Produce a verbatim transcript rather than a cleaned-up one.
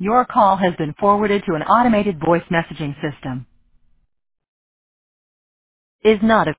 Your call has been forwarded to an automated voice messaging system. Is not a